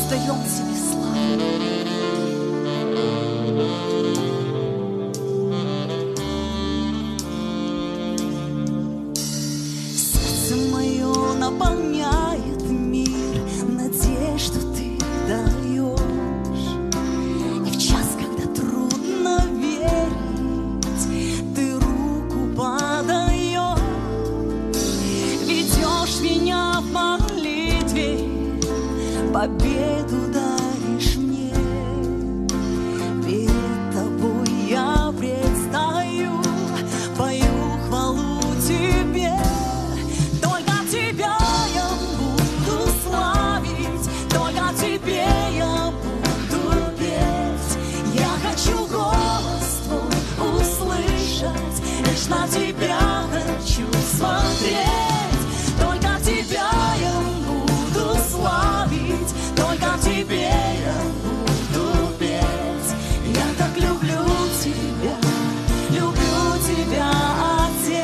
воздаем тебе славу. Сердце мое наполняет мир, надежду ты даешь. И в час, когда трудно верить, ты руку подаешь. Ведешь меня в молитве, победу даришь мне. Перед тобой я предстаю, пою хвалу тебе. Только тебя я буду славить, только тебе я буду петь. Я хочу голос твой услышать, лишь на тебя хочу смотреть. Только тебя я буду славить, только тебе я буду петь. Я так люблю тебя, Отец.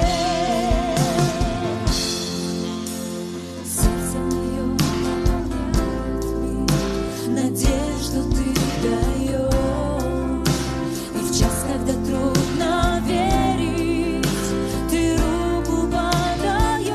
Сердце мое наполняет мир, надежду ты даешь. И в час, когда трудно верить, ты руку подаешь.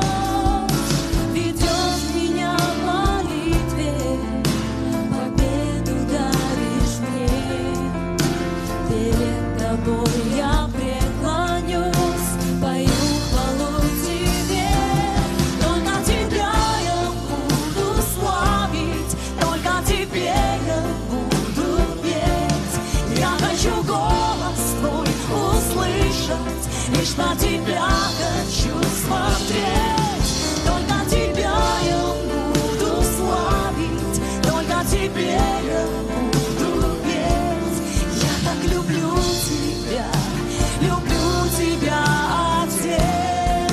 Ведешь меня в молитве, победу даришь мне. Перед тобой я преклонюсь, пою хвалу тебе. Только тебя я буду славить, только тебе я буду петь. Я хочу голос твой услышать, лишь на тебя хочу смотреть. Только тебя я буду славить, только тебе я буду петь. Я так люблю тебя, Отец.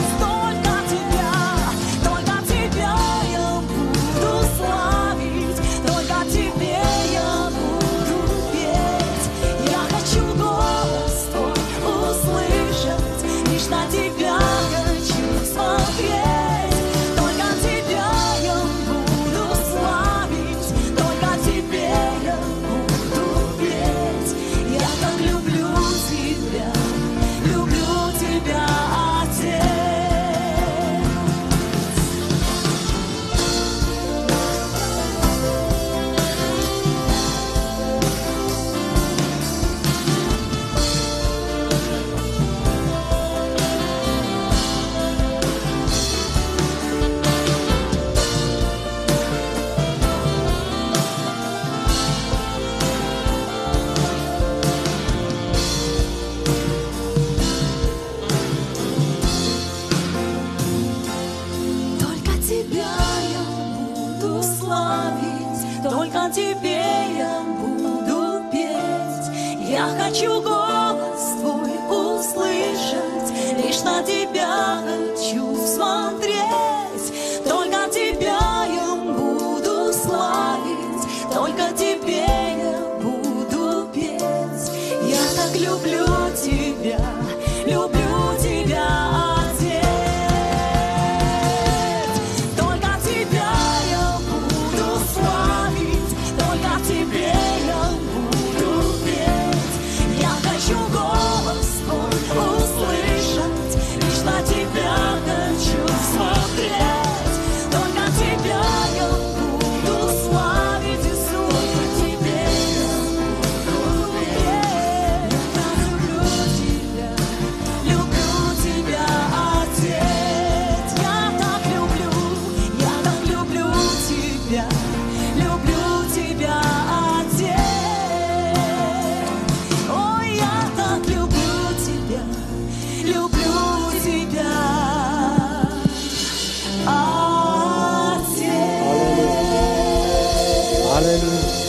Только тебя я буду славить, только тебе я буду петь. Я хочу голос твой услышать, лишь на тебя хочу смотреть. Только тебя я буду славить, только тебе я буду петь. Я так люблю тебя, Отец. Только тебя я буду славить, только тебе я буду петь. Я хочу голос твой услышать, лишь на тебя хочу